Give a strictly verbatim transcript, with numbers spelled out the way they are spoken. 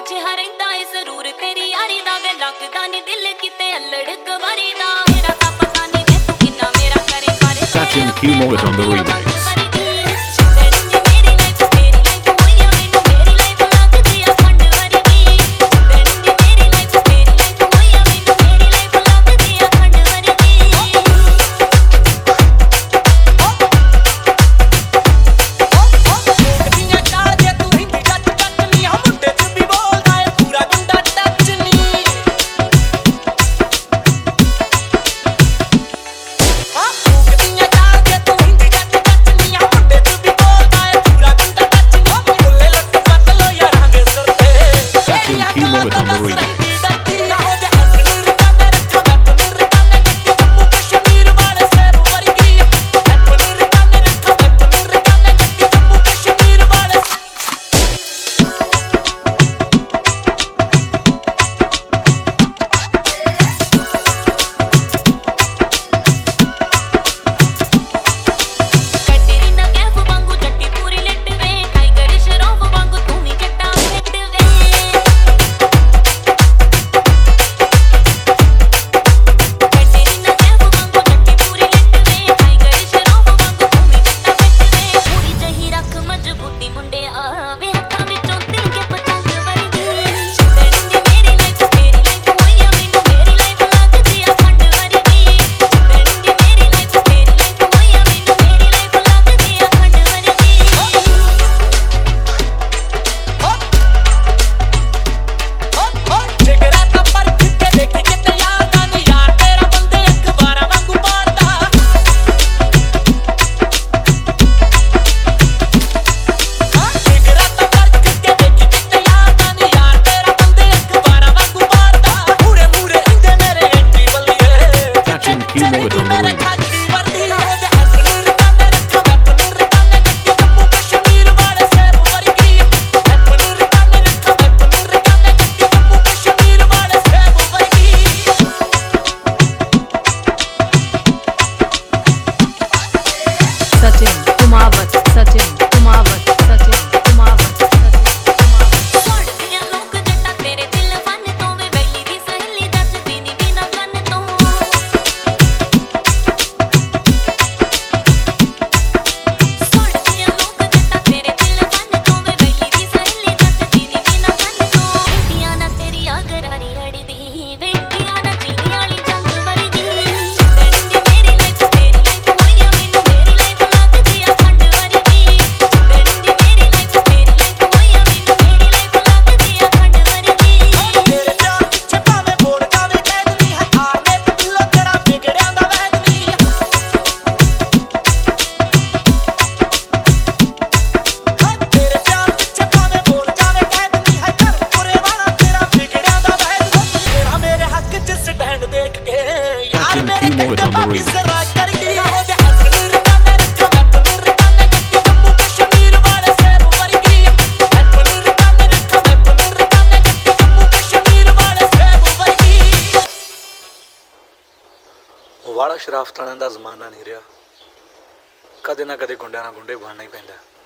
ਜਿਹਾ ਰਹਿੰਦਾ ਏ ਜ਼ਰੂਰ ਤੇਰੀ ਯਾਰੀ ਦਾ ਵੇ ਲੱਗਦਾ ਨੀ ਦਿਲ ਕਿਤੇ ਅਲੜ ਗਵਾਰੀ ਦਾ ਮੇਰਾ ਤਾਂ ਪਤਾ ਨੀ ਵੇ ਤੂੰ ਕਿੰਨਾ ਮੇਰਾ ਕਰੇ ਪਰ Sachin Kumar is on the remix. Sachin Kumawat, Sachin Kumawat, Sachin Kumawat, Sachin Kumawat. ਛੋੜਦੀਆਂ ਲੋਕ ਜੱਟਾ ਤੇਰੇ ਦਿਲ ਫਨ ਤੋਂ ਵੇ ਬੈਲੀ ਦੀ ਸਹੇਲੀ ਦੱਸਦੀ ਨੀ ਬਿਨਾ ਕੰਨ ਤੋਂ ਛੋੜਦੀਆਂ ਲੋਕ ਜੱਟਾ ਤੇਰੇ ਦਿਲ ਫਨ ਤੋਂ ਵੇ ਬੈਲੀ ਦੀ ਸਹੇਲੀ ਦੱਸਦੀ ਨੀ ਬਿਨਾ ਕੰਨ ਤੋਂ ਵੇਖੀਆਂ ਨਾ ਤੇਰੀ ਆਗਰਾਰੀ ਲੜਦੀ ਵੇਖੀਆਂ ਨਾ ਚੀਨੀ ਵਾਲੀ ਜੰਗ ਵਰਗੀ Sachin Kumar is on the remix. ਵਾਲਾ ਸ਼ਰਾਫਤਾਂ ਦਾ ਜ਼ਮਾਨਾ ਨਹੀਂ ਰਿਹਾ, ਕਦੇ ਨਾ ਕਦੇ ਗੁੰਡਿਆਂ ਨਾਲ ਗੁੰਡੇ ਬਣਨਾ ਹੀ ਪੈਂਦਾ।